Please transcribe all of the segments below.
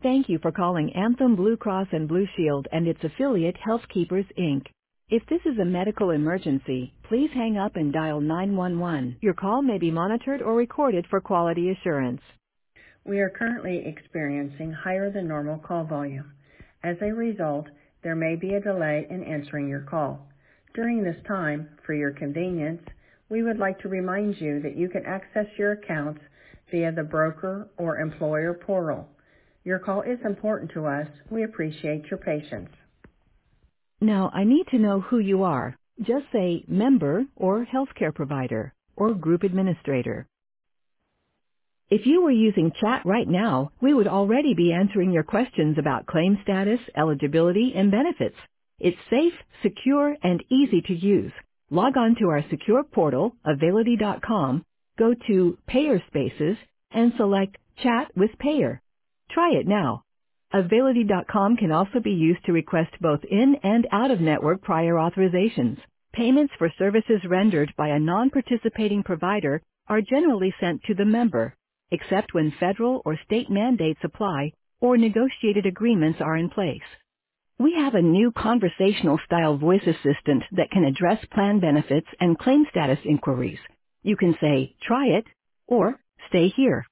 Thank you for calling Anthem Blue Cross and Blue Shield and its affiliate Healthkeepers, Inc. If this is a medical emergency, please hang up and dial 911. Your call may be monitored or recorded for quality assurance. We are currently experiencing higher than normal call volume. As a result, there may be a delay in answering your call. During this time, for your convenience, we would like to remind you that you can access your accounts via the broker or employer portal. Your call is important to us. We appreciate your patience. Now, I need to know who you are. Just say member or healthcare provider or group administrator. If you were using chat right now, we would already be answering your questions about claim status, eligibility, and benefits. It's safe, secure, and easy to use. Log on to our secure portal, Availity.com, go to Payer Spaces, and select Chat with Payer. Try it now. Availity.com can also be used to request both in- and out-of-network prior authorizations. Payments for services rendered by a non-participating provider are generally sent to the member, except when federal or state mandates apply or negotiated agreements are in place. We have a new conversational-style voice assistant that can address plan benefits and claim status inquiries. You can say, "Try it," or "Stay here."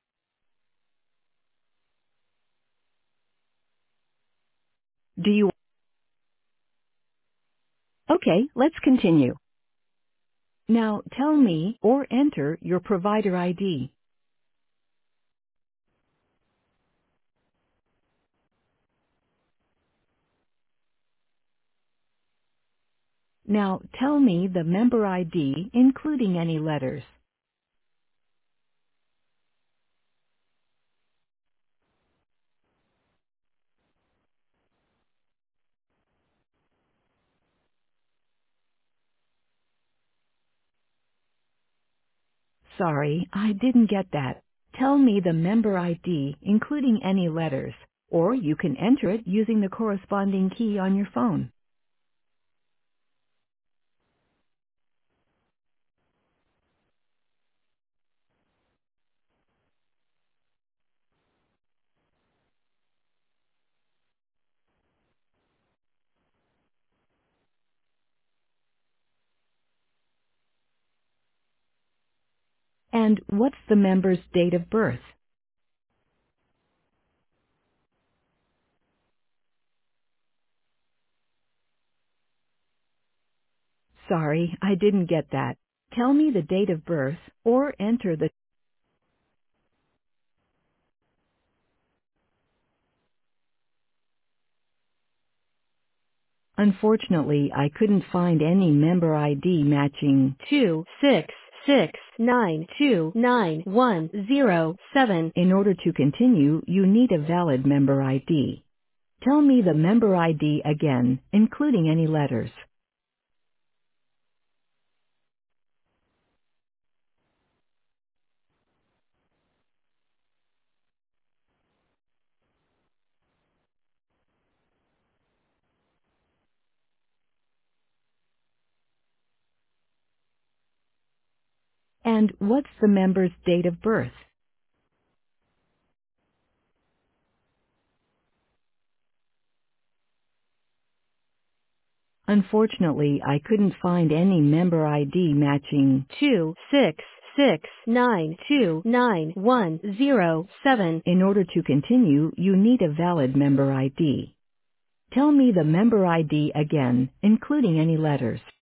Do you? Okay, let's continue. Now tell me or enter your provider ID. Now tell me the member ID, including any letters. Sorry, I didn't get that. Tell me the member ID, including any letters, or you can enter it using the corresponding key on your phone. And what's the member's date of birth? Sorry, I didn't get that. Tell me the date of birth, or enter the... Unfortunately, I couldn't find any member ID matching 266929107. In order to continue, you need a valid member ID. Tell me the member ID again, including any letters. And what's the member's date of birth? Unfortunately, I couldn't find any member ID matching 266929107. In order to continue, you need a valid member ID. Tell me the member ID again, including any letters.